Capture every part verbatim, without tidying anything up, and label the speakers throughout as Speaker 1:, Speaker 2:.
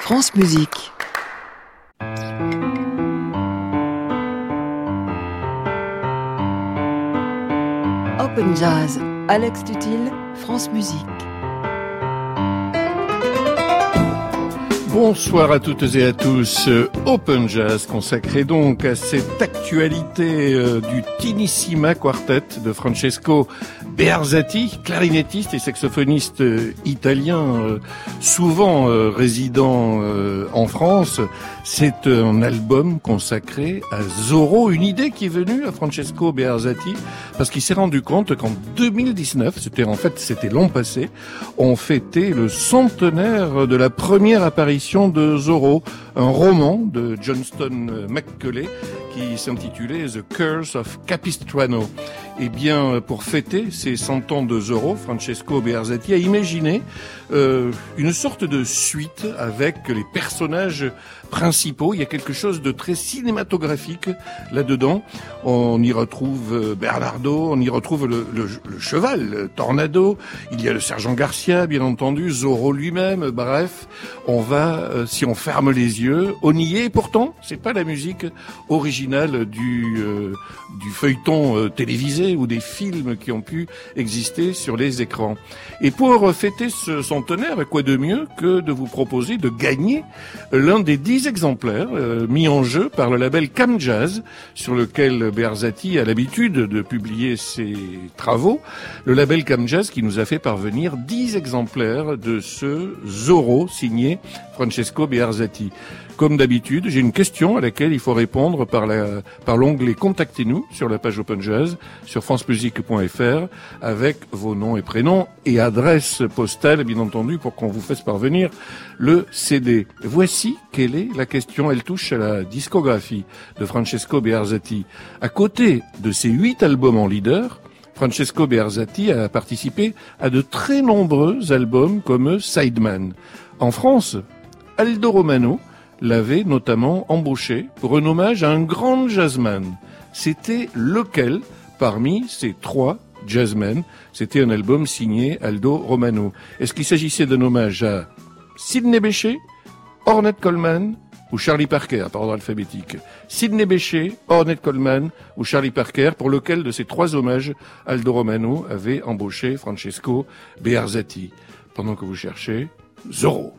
Speaker 1: France Musique. Open Jazz, Alex Tutil, France Musique.
Speaker 2: Bonsoir à toutes et à tous. Open Jazz consacré donc à cette actualité euh, du Tinissima Quartet de Francesco Bearzati, clarinettiste et saxophoniste euh, italien, euh, souvent euh, résident euh, en France. C'est un album consacré à Zorro, une idée qui est venue à Francesco Bearzati parce qu'il s'est rendu compte qu'en deux mille dix-neuf, c'était en fait c'était l'an passé, on fêtait le centenaire de la première apparition de Zorro, un roman de Johnston McCulley qui s'intitulait The Curse of Capistrano. Eh bien, pour fêter ces cent ans de Zorro, Francesco Bearzati a imaginé euh, une sorte de suite avec les personnages principaux. Il y a quelque chose de très cinématographique là-dedans. On y retrouve Bernardo, on y retrouve le, le, le cheval, le Tornado. Il y a le sergent Garcia, bien entendu, Zorro lui-même. Bref, on va, euh, si on ferme les yeux, on y est. Pourtant, c'est pas la musique originale du, euh, du feuilleton euh, télévisé ou des films qui ont pu exister sur les écrans. Et pour fêter ce centenaire, quoi de mieux que de vous proposer de gagner l'un des dix exemplaires euh, mis en jeu par le label Cam Jazz, sur lequel Bearzati a l'habitude de publier ses travaux. Le label Cam Jazz qui nous a fait parvenir dix exemplaires de ce Zorro signé Francesco Bearzati. Comme d'habitude, j'ai une question à laquelle il faut répondre par, la, par l'onglet Contactez-nous sur la page Open Jazz, sur francemusique point f r, avec vos noms et prénoms et adresse postale, bien entendu, pour qu'on vous fasse parvenir le C D. Voici quelle est la question. Elle touche à la discographie de Francesco Bearzati. À côté de ses huit albums en leader, Francesco Bearzati a participé à de très nombreux albums comme Sideman. En France, Aldo Romano l'avait notamment embauché pour un hommage à un grand jazzman. C'était lequel parmi ces trois jazzmen? C'était un album signé Aldo Romano. Est-ce qu'il s'agissait d'un hommage à Sidney Bechet, Ornette Coleman ou Charlie Parker par ordre alphabétique? Sidney Bechet, Ornette Coleman ou Charlie Parker, pour lequel de ces trois hommages Aldo Romano avait embauché Francesco Bearzati? Pendant que vous cherchez, Zorro.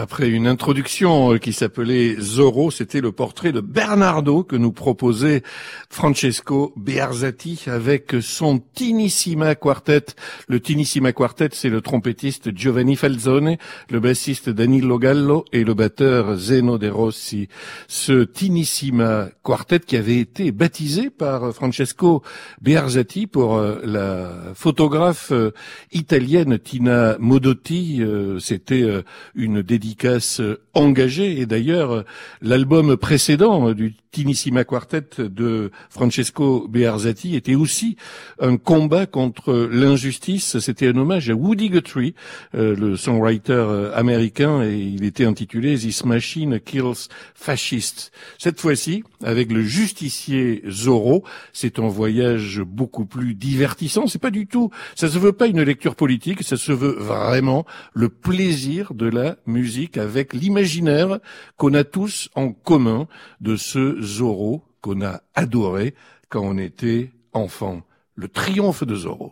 Speaker 2: Après une introduction qui s'appelait Zorro, c'était le portrait de Bernardo que nous proposait Francesco Bearzati avec son Tinissima Quartet. Le Tinissima Quartet, c'est le trompettiste Giovanni Falzone, le bassiste Danilo Gallo et le batteur Zeno De Rossi. Ce Tinissima Quartet qui avait été baptisé par Francesco Bearzati pour la photographe italienne Tina Modotti. C'était une dédicace engagée et d'ailleurs l'album précédent du Tinissima Quartet de Francesco Bearzati était aussi un combat contre l'injustice. C'était un hommage à Woody Guthrie, euh, le songwriter américain, et il était intitulé This Machine Kills Fascists. Cette fois-ci, avec le justicier Zorro, c'est un voyage beaucoup plus divertissant. C'est pas du tout, ça se veut pas une lecture politique, ça se veut vraiment le plaisir de la musique avec l'imaginaire qu'on a tous en commun de ce Zorro qu'on a adoré quand on était enfant. Le triomphe de Zorro.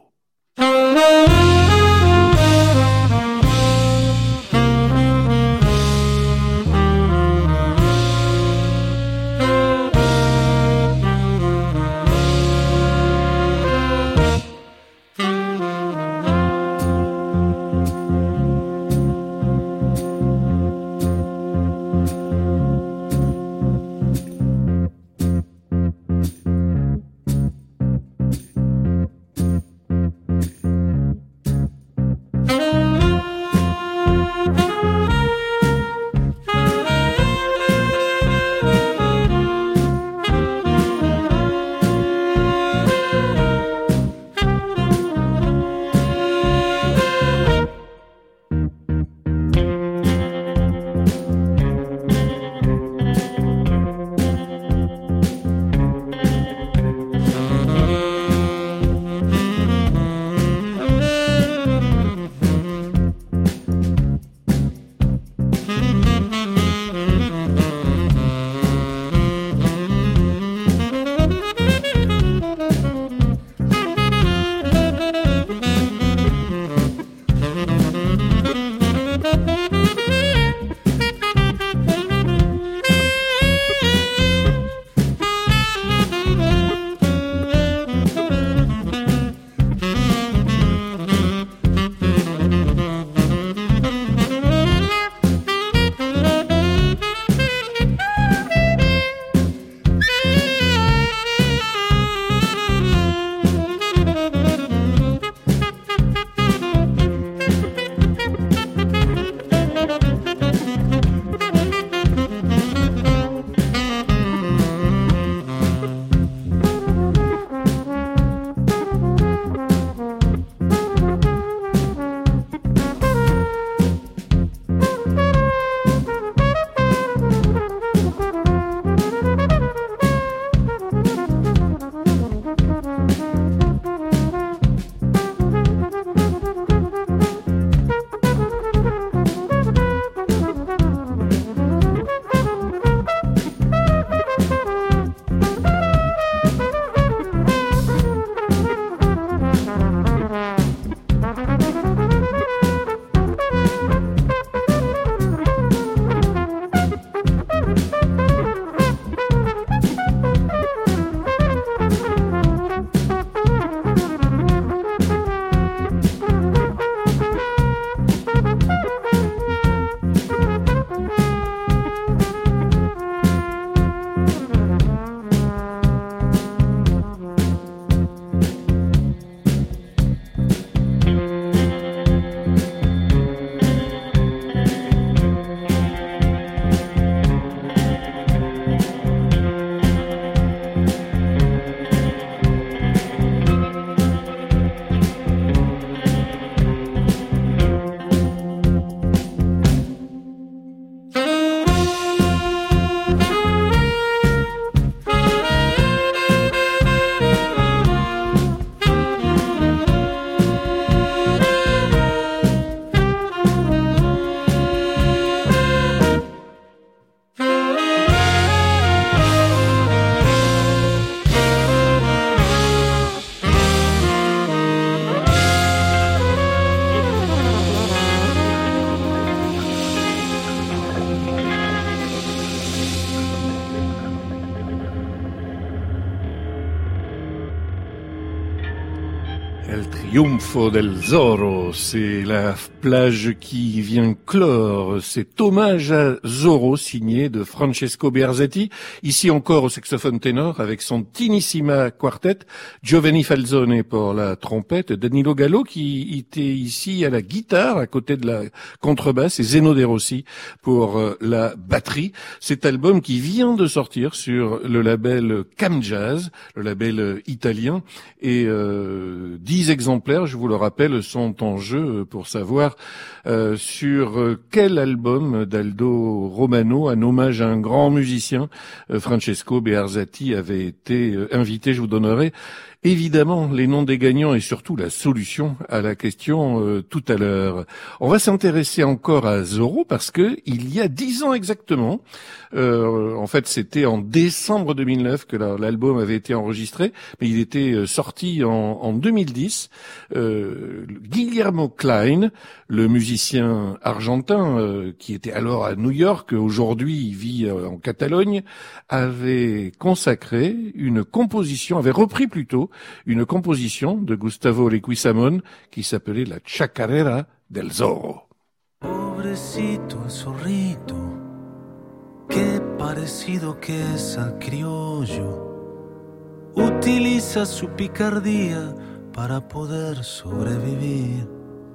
Speaker 2: El Triunfo del Zorro, c'est la plage qui vient clore cet hommage à Zorro signé de Francesco Bearzati, ici encore au saxophone ténor avec son Tinissima Quartet, Giovanni Falzone pour la trompette, Danilo Gallo qui était ici à la guitare à côté de la contrebasse et Zeno De Rossi pour la batterie. Cet album qui vient de sortir sur le label Cam Jazz, le label italien, et euh, dix exemplaires, je vous le rappelle, sont en jeu pour savoir euh, sur quel album d'Aldo Romano, un hommage à un grand musicien, euh, Francesco Bearzati, avait été euh, invité. Je vous donnerai évidemment les noms des gagnants et surtout la solution à la question euh, tout à l'heure. On va s'intéresser encore à Zorro parce que il y a dix ans exactement, euh, en fait c'était en décembre deux mille neuf que la, l'album avait été enregistré, mais il était sorti en, en deux mille dix. Euh, Guillermo Klein, le musicien argentin euh, qui était alors à New York, aujourd'hui il vit euh, en Catalogne, avait consacré une composition, avait repris plutôt une composition de Gustavo Leguizamón qui s'appelait la Chacarera del Zorro.
Speaker 3: Pobrecito el zorrito, qué parecido que es al criollo, utiliza su picardía para poder sobrevivir,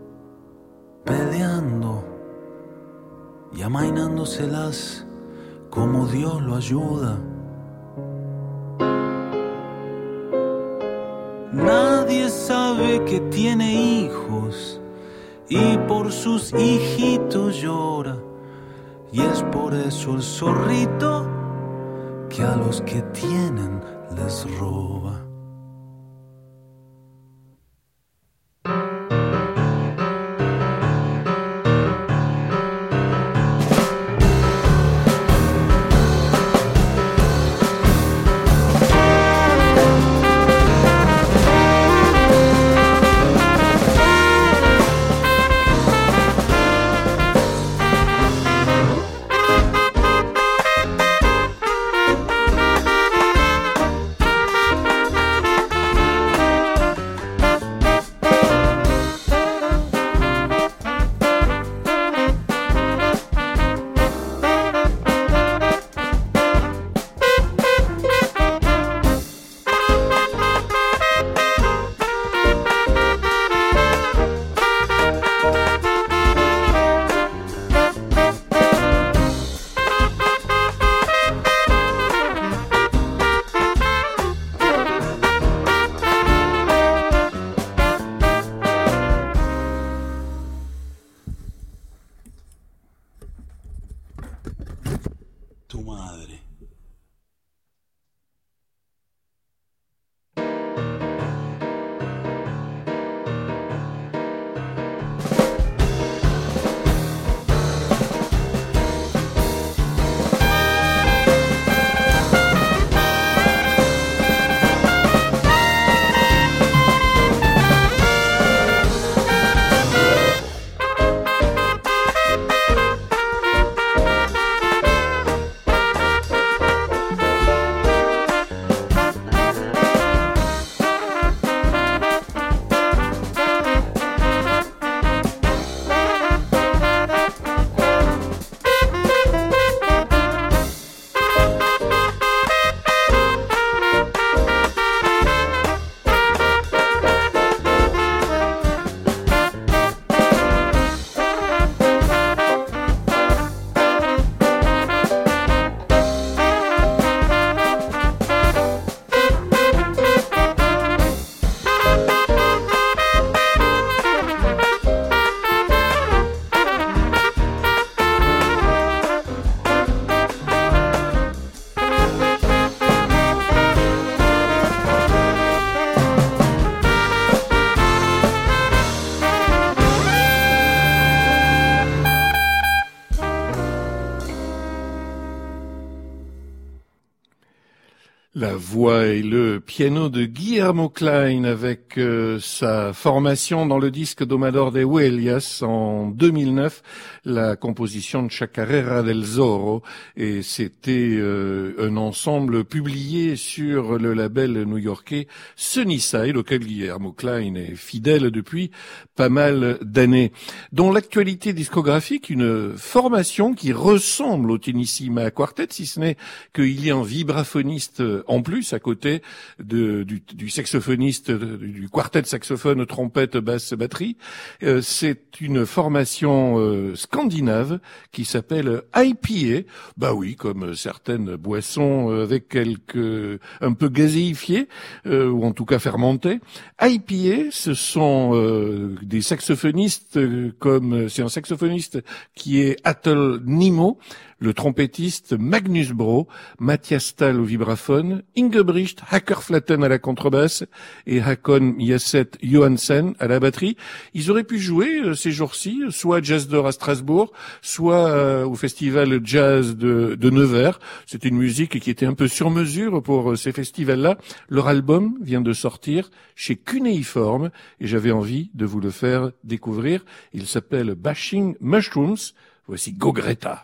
Speaker 3: peleando y amainándoselas como Dios lo ayuda. Nadie sabe que tiene hijos y por sus hijitos llora, y es por eso el zorrito que a los que tienen les roba.
Speaker 2: voix et le piano de Guillermo Klein avec euh, sa formation dans le disque Domador de Huellas en deux mille neuf, la composition de Chacarera del Zorro, et c'était euh, un ensemble publié sur le label new-yorkais Sunnyside, auquel Guillermo Klein est fidèle depuis pas mal d'années. Dans l'actualité discographique, une formation qui ressemble au Tinissima Quartet, si ce n'est qu'il y a un vibraphoniste en plus à côté de, du, du saxophoniste, du quartet saxophone, trompette, basse, batterie. Euh, c'est une formation euh, scandinave qui s'appelle I P A. Bah oui, comme certaines boissons euh, avec quelques un peu gazéifiées euh, ou en tout cas fermentées. I P A, ce sont euh, des saxophonistes euh, comme c'est un saxophoniste qui est Atle Nimo, le trompettiste Magnus Bro, Mathias Stahl au vibraphone, Ingebrigt Hackerflatten à la contrebasse et Hakon Yasset Johansen à la batterie. Ils auraient pu jouer euh, ces jours-ci, soit à Jazz d'Or à Strasbourg, soit euh, au festival jazz de, de Nevers. C'est une musique qui était un peu sur mesure pour euh, ces festivals-là. Leur album vient de sortir chez Cunéiforme et j'avais envie de vous le faire découvrir. Il s'appelle Bashing Mushrooms. Voici Go Greta.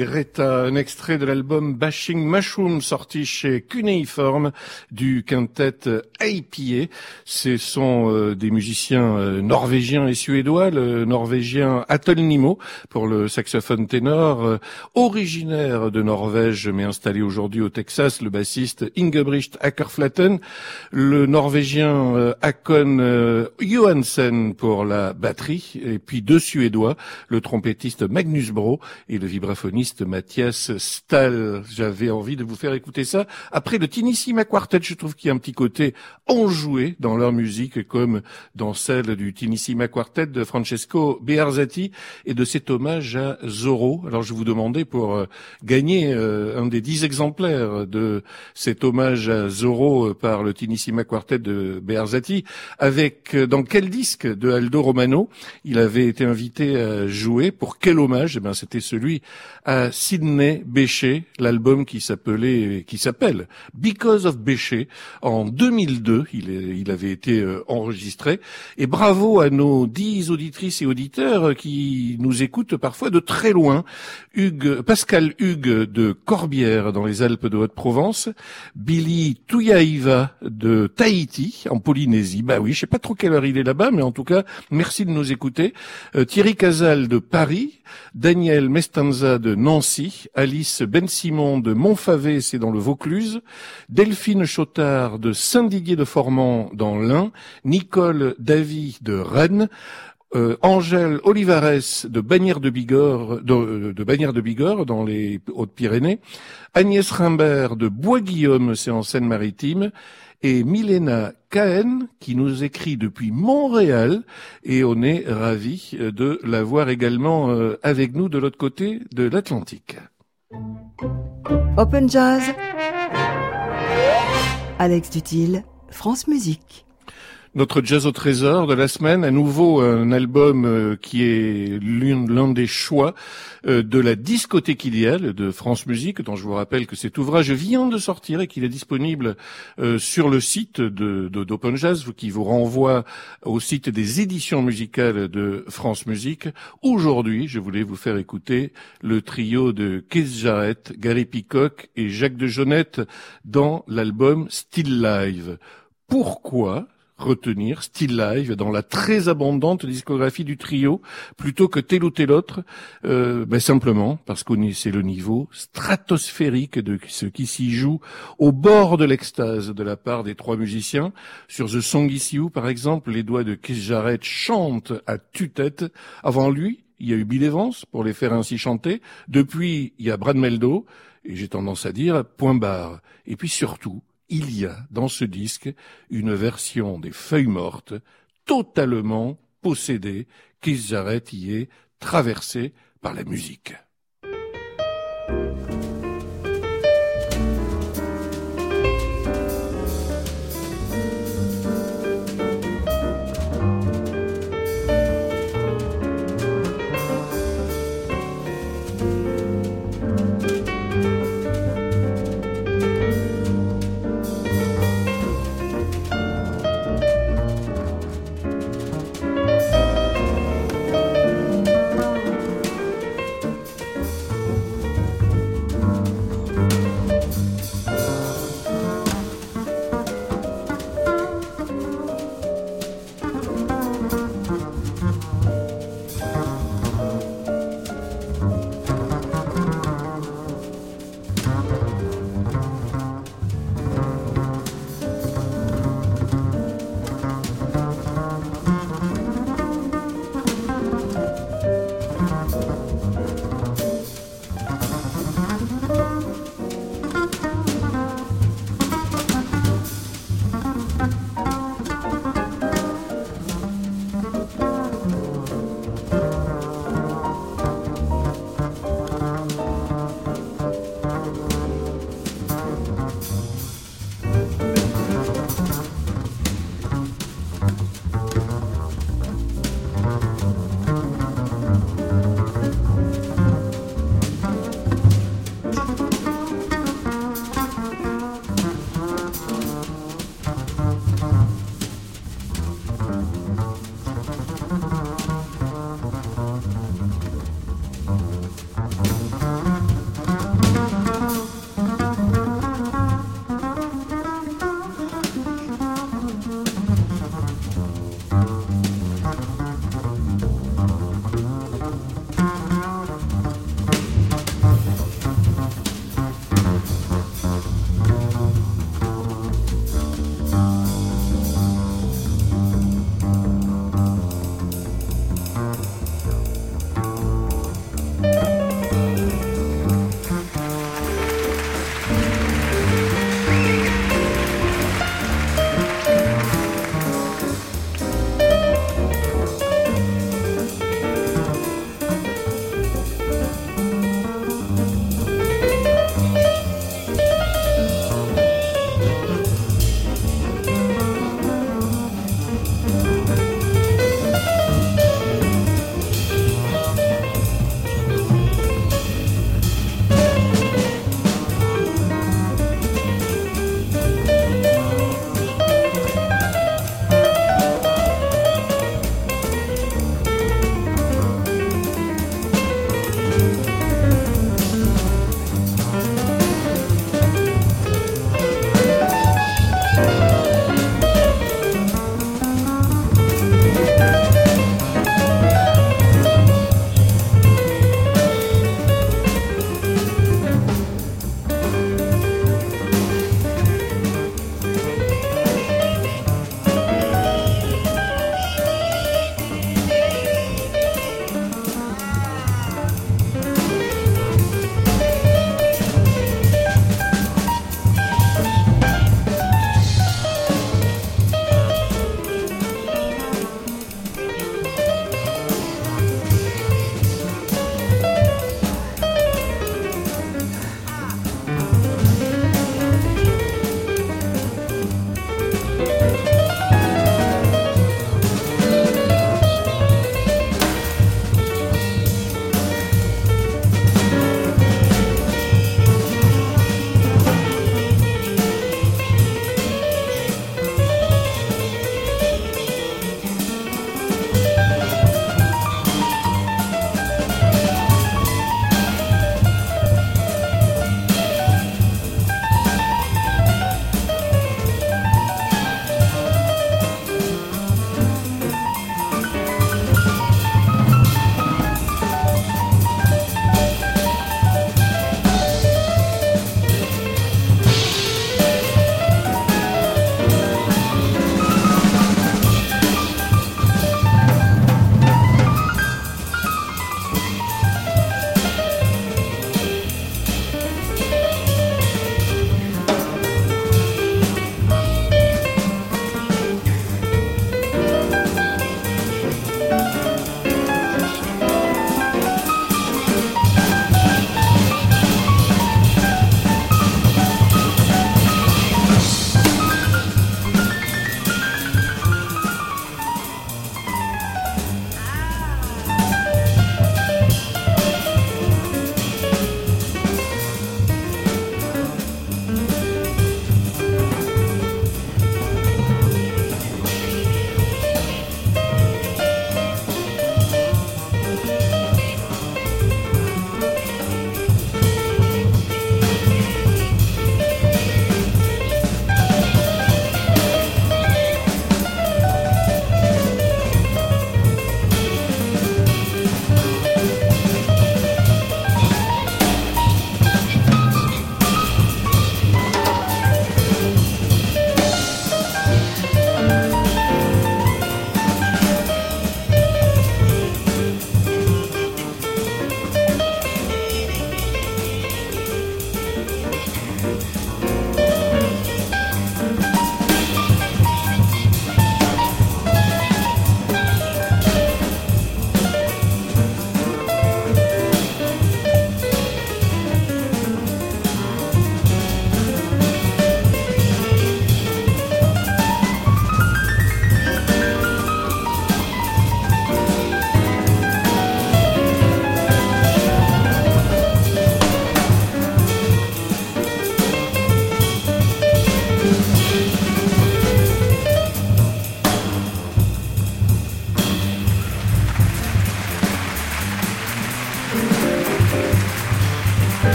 Speaker 2: Greta, un extrait de l'album Bashing Mushroom sorti chez Cuneiform du quintet A P A. Ce sont euh, des musiciens euh, norvégiens et suédois, le norvégien Atle Nimo pour le saxophone ténor, euh, originaire de Norvège mais installé aujourd'hui au Texas, le bassiste Ingebrigt Ackerflaten, le norvégien euh, Hakon euh, Johansen pour la batterie, et puis deux suédois, le trompettiste Magnus Bro et le vibraphoniste Mathias Stahl. J'avais envie de vous faire écouter ça. Après le Tinissima Quartet, je trouve qu'il y a un petit côté enjoué dans leur musique, comme dans celle du Tinissima Quartet de Francesco Bearzati et de cet hommage à Zorro. Alors je vous demandais pour euh, gagner euh, un des dix exemplaires de cet hommage à Zorro par le Tinissima Quartet de Bearzati, avec euh, dans quel disque de Aldo Romano il avait été invité à jouer, pour quel hommage? Eh ben, c'était celui à Sidney Bechet, l'album qui s'appelait, qui s'appelle Because of Bechet. En deux mille deux, il, est, il avait été euh, enregistré. Et bravo à nos dix auditrices et auditeurs qui nous écoutent parfois de très loin. Hugues, Pascal Hugues de Corbière dans les Alpes de Haute-Provence, Billy Tuyaiva de Tahiti en Polynésie. Bah oui, je sais pas trop quelle heure il est là-bas, mais en tout cas, merci de nous écouter. Euh, Thierry Casal de Paris, Daniel Mestanza de Nancy, Alice Ben-Simon de Montfavet, c'est dans le Vaucluse, Delphine Chotard de Saint-Didier-de-Formans dans l'Ain, Nicole Davy de Rennes, Euh, Angèle Olivares de Bagnères de Bigorre, de, de Bagnères de Bigorre dans les Hautes-Pyrénées, Agnès Rimbert de Bois-Guillaume, c'est en Seine-Maritime, et Milena Cahen qui nous écrit depuis Montréal, et on est ravis de la voir également euh, avec nous de l'autre côté de l'Atlantique.
Speaker 1: Open Jazz, Alex Dutil, France Musique.
Speaker 2: Notre jazz au trésor de la semaine, à nouveau un album euh, qui est l'un, l'un des choix euh, de la discothèque idéale de France Musique, dont je vous rappelle que cet ouvrage vient de sortir et qu'il est disponible euh, sur le site de, de, d'Open Jazz, qui vous renvoie au site des éditions musicales de France Musique. Aujourd'hui, je voulais vous faire écouter le trio de Keith Jarrett, Gary Peacock et Jacques de Jonette dans l'album Still Live. Pourquoi retenir Still Live dans la très abondante discographie du trio plutôt que tel ou tel autre? euh, ben simplement parce qu'on est, c'est le niveau stratosphérique de ce qui s'y joue au bord de l'extase de la part des trois musiciens. Sur The Song Is You, par exemple, les doigts de Keith Jarrett chantent à tue-tête. Avant lui, il y a eu Bill Evans pour les faire ainsi chanter. Depuis, il y a Brad Meldo, et j'ai tendance à dire point barre. Et puis surtout, il y a dans ce disque une version des Feuilles Mortes totalement possédée. Keith Jarrett y est traversé par la musique.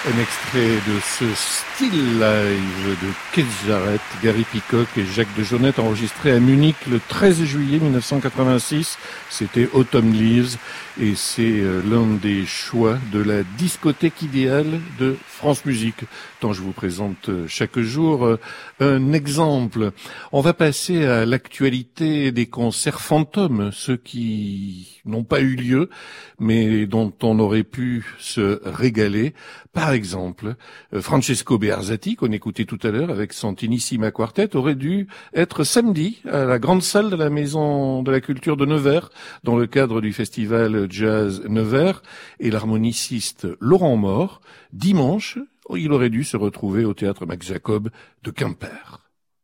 Speaker 2: Un extrait de ce Still Live de Keith Jarrett, Gary Peacock et Jacques de Jonette, enregistré à Munich le treize juillet mille neuf cent quatre-vingt-six. C'était Autumn Leaves et c'est l'un des choix de la discothèque idéale de France Musique, dont je vous présente chaque jour un exemple. On va passer à l'actualité des concerts fantômes, ceux qui n'ont pas eu lieu, mais dont on aurait pu se régaler. Par exemple, Francesco Bearzati, qu'on écoutait tout à l'heure avec son Tinissima Quartet, aurait dû être samedi à la grande salle de la Maison de la Culture de Nevers, dans le cadre du festival Jazz Nevers, et l'harmoniciste Laurent Mort, dimanche, il aurait dû se retrouver au théâtre Max Jacob de Quimper.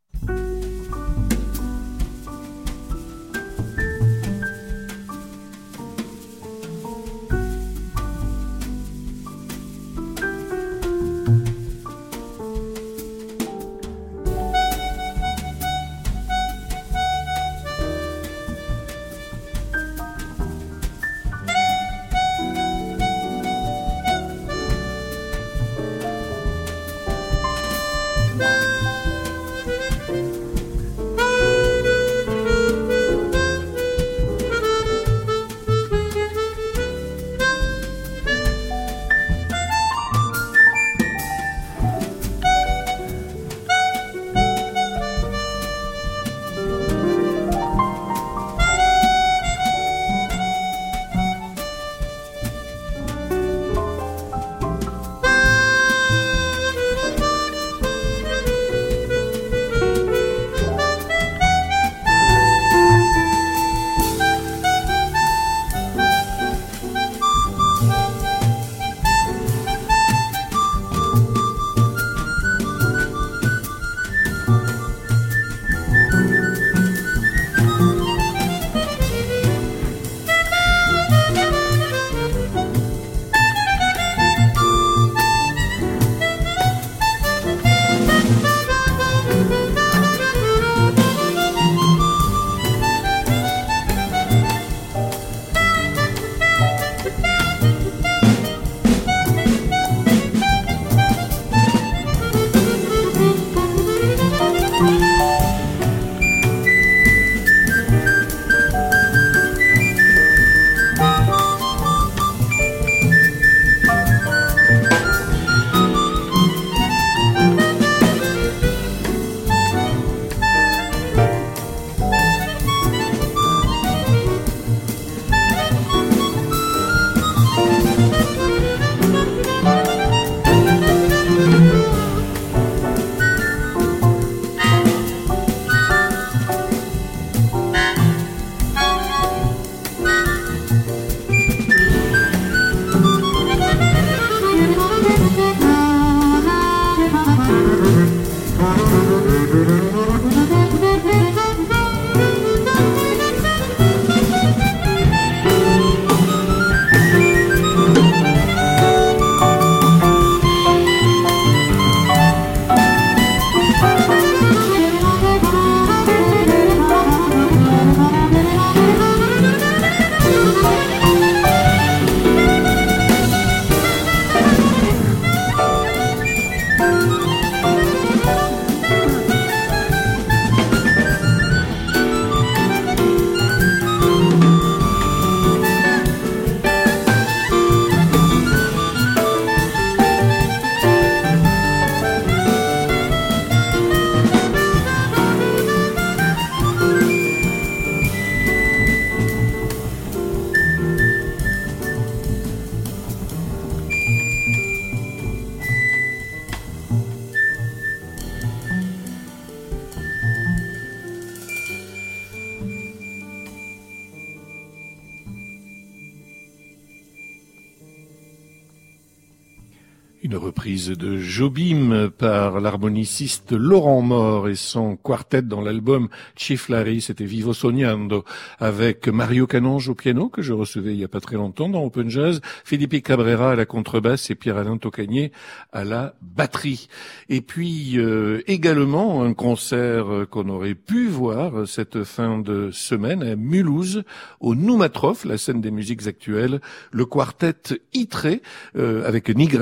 Speaker 2: Une reprise de Jobim par l'harmoniciste Laurent Mort et son quartet dans l'album Ciflari, c'était Vivo Sognando, avec Mario Canonge au piano, que je recevais il y a pas très longtemps dans Open Jazz, Philippe Cabrera à la contrebasse et Pierre-Alain Tocagnier à la batterie. Et puis euh, également un concert qu'on aurait pu voir cette fin de semaine à Mulhouse, au Noumatrof, la scène des musiques actuelles, le quartet Itré, euh, avec Nigrek,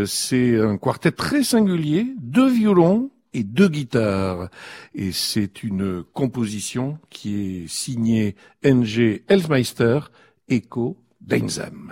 Speaker 2: c'est un quartet très singulier, deux violons et deux guitares. Et c'est une composition qui est signée N G Elsmeister, Echo d'Einsam.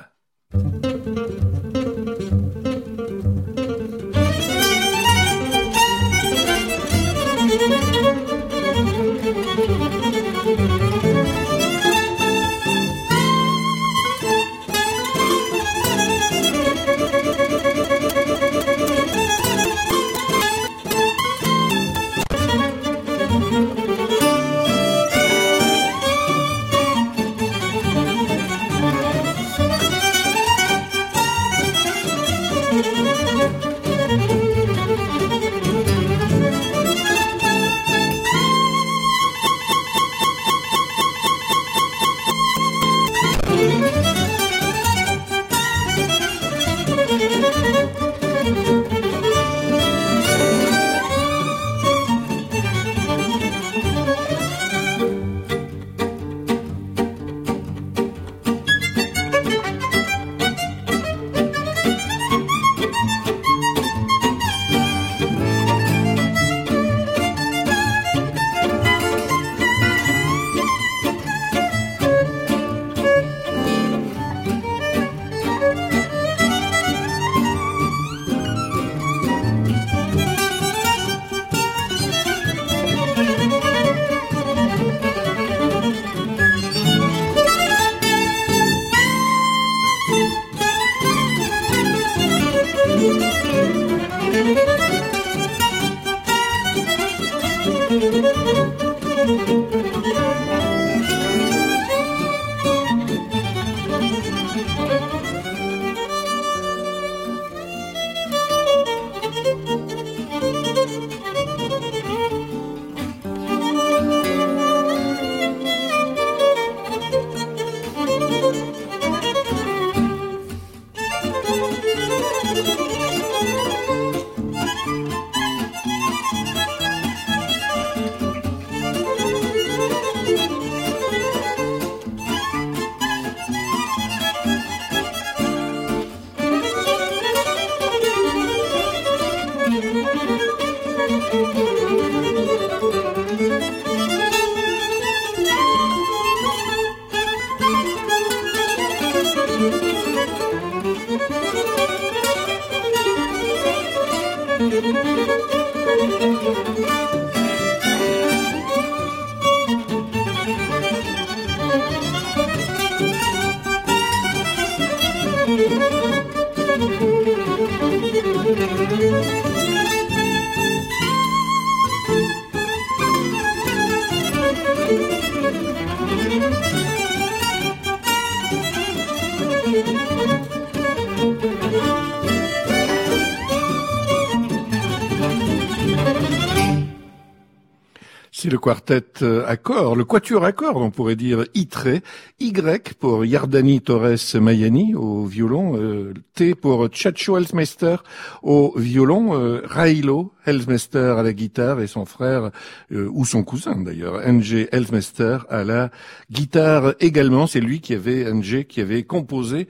Speaker 2: C'est le quartet à cordes, le quatuor à cordes, on pourrait dire I T R E, Y pour Yardani Torres Mayani au violon, euh, T pour Chacho Elsmeister au violon, euh, Railo Elsmeister à la guitare et son frère, euh, ou son cousin d'ailleurs, N G Elsmeister à la guitare également. C'est lui qui avait, N G, qui avait composé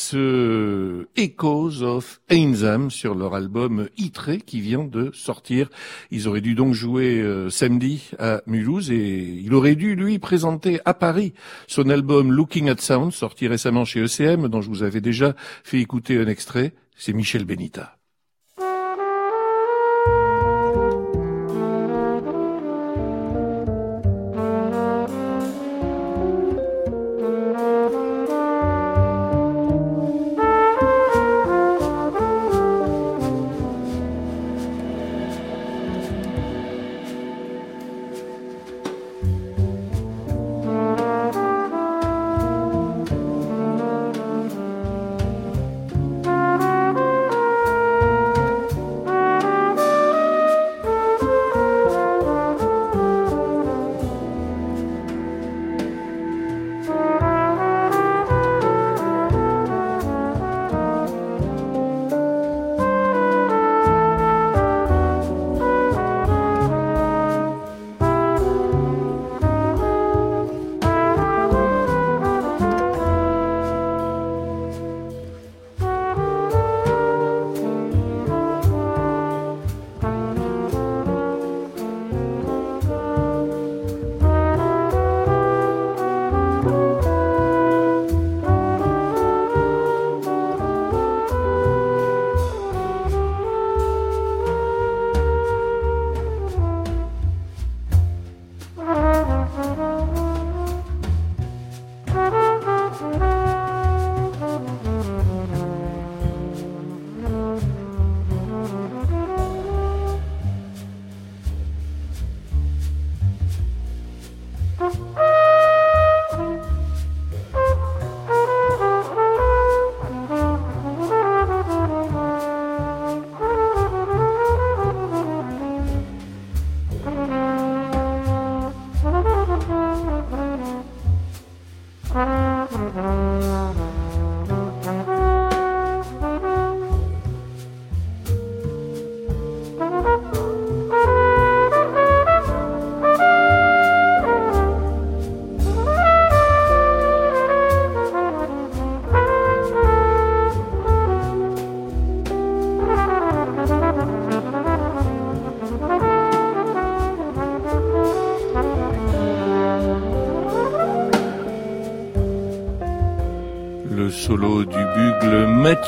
Speaker 2: ce Echoes of Einsam sur leur album I T R E qui vient de sortir. Ils auraient dû donc jouer euh, samedi à Mulhouse et il aurait dû lui présenter à Paris son album Looking at Sound, sorti récemment chez E C M, dont je vous avais déjà fait écouter un extrait. C'est Michel Benita.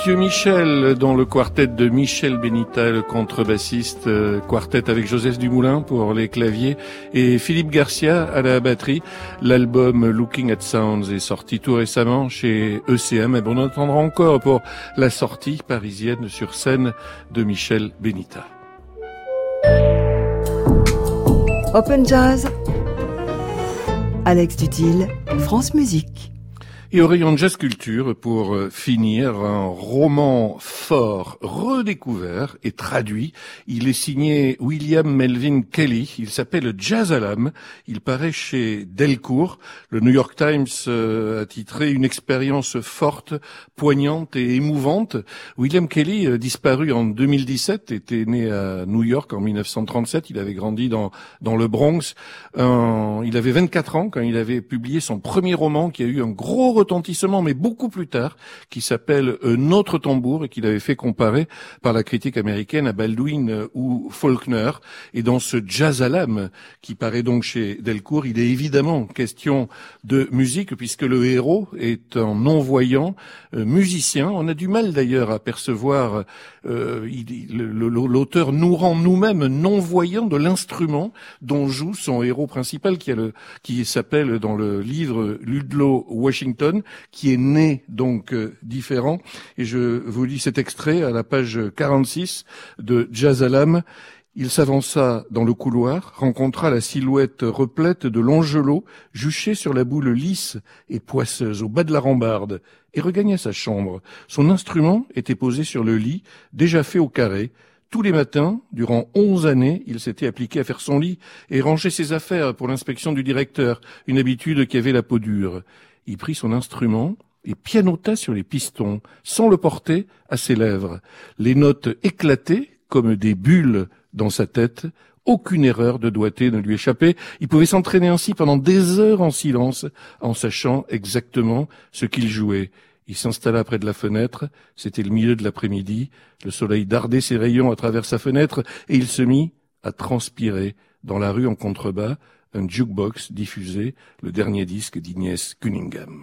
Speaker 2: Monsieur Michel dans le quartet de Michel Benita, le contrebassiste, euh, quartet avec Joseph Dumoulin pour les claviers et Philippe Garcia à la batterie. L'album Looking at Sounds est sorti tout récemment chez E C M et on attendra encore pour la sortie parisienne sur scène de Michel Benita.
Speaker 1: Open Jazz, Alex Dutil, France Musique.
Speaker 2: Et au rayon de jazz culture, pour finir, un roman fort, redécouvert et traduit. Il est signé William Melvin Kelly. Il s'appelle Jazz à l'âme. Il paraît chez Delcourt. Le New York Times euh, a titré une expérience forte, poignante et émouvante. William Kelly, euh, disparu en deux mille dix-sept, était né à New York en mille neuf cent trente-sept. Il avait grandi dans dans le Bronx. Euh, il avait vingt-quatre ans quand il avait publié son premier roman qui a eu un gros retentissement, mais beaucoup plus tard, qui s'appelle euh, Notre tambour et qu'il avait fait comparer par la critique américaine à Baldwin euh, ou Faulkner. Et dans ce jazz à l'âme qui paraît donc chez Delcourt, il est évidemment question de musique puisque le héros est un non-voyant euh, musicien. On a du mal d'ailleurs à percevoir euh, il, le, l'auteur nous rend nous-mêmes non-voyants de l'instrument dont joue son héros principal qui, a le, qui s'appelle dans le livre Ludlow Washington, qui est né donc euh, différent. Et je vous lis cet extrait à la page quarante-six de Jazz à l'âme. Il s'avança dans le couloir, rencontra la silhouette replète de l'angelot, juché sur la boule lisse et poisseuse au bas de la rambarde, et regagna sa chambre. Son instrument était posé sur le lit, déjà fait au carré. Tous les matins, durant onze années, il s'était appliqué à faire son lit et ranger ses affaires pour l'inspection du directeur, une habitude qui avait la peau dure. Il prit son instrument et pianota sur les pistons, sans le porter à ses lèvres. Les notes éclataient comme des bulles dans sa tête. Aucune erreur de doigté ne lui échappait. Il pouvait s'entraîner ainsi pendant des heures en silence, en sachant exactement ce qu'il jouait. Il s'installa près de la fenêtre. C'était le milieu de l'après-midi. Le soleil dardait ses rayons à travers sa fenêtre et il se mit à transpirer. Dans la rue en contrebas, un jukebox diffusait le dernier disque d'Inès Cunningham.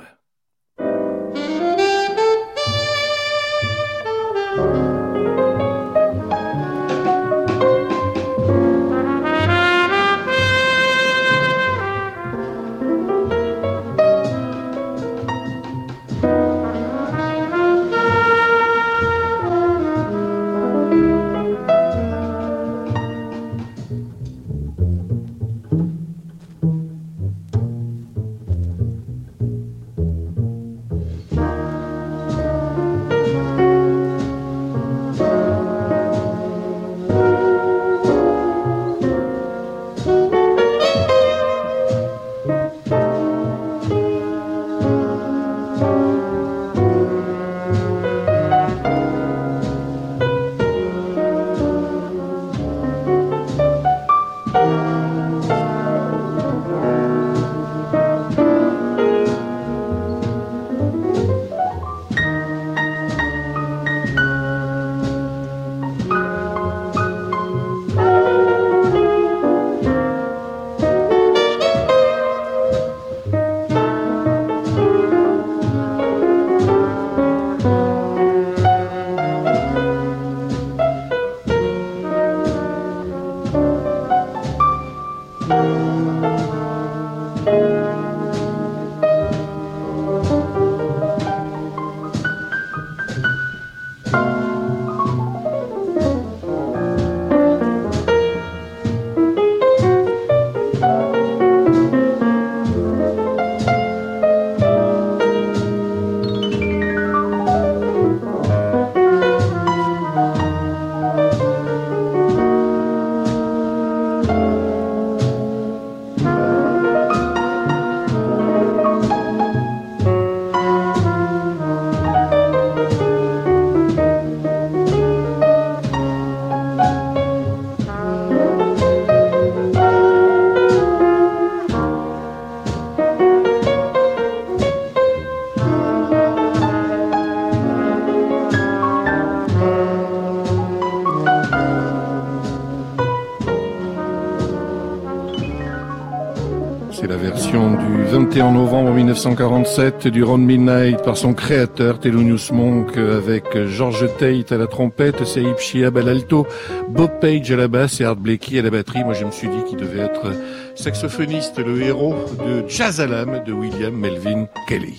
Speaker 2: édité en novembre mille neuf cent quarante-sept du Round Midnight par son créateur Thelonious Monk, avec George Tate à la trompette, Saïb Shihab à l'alto, Bob Page à la basse et Art Blakey à la batterie. Moi je me suis dit qu'il devait être saxophoniste, le héros de Jazz à l'âme de William Melvin Kelly.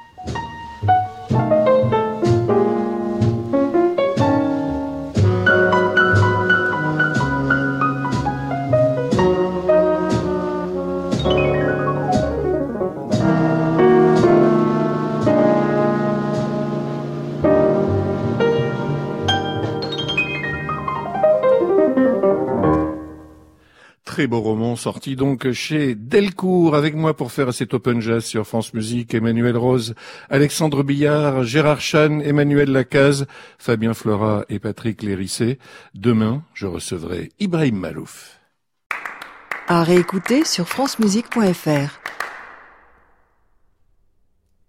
Speaker 2: Très beau roman sorti donc chez Delcourt. Avec moi pour faire cet Open Jazz sur France Musique, Emmanuel Rose, Alexandre Billard, Gérard Chan, Emmanuel Lacaze, Fabien Flora et Patrick Lérissé. Demain, je recevrai Ibrahim Malouf.
Speaker 1: À réécouter sur francemusique point f r.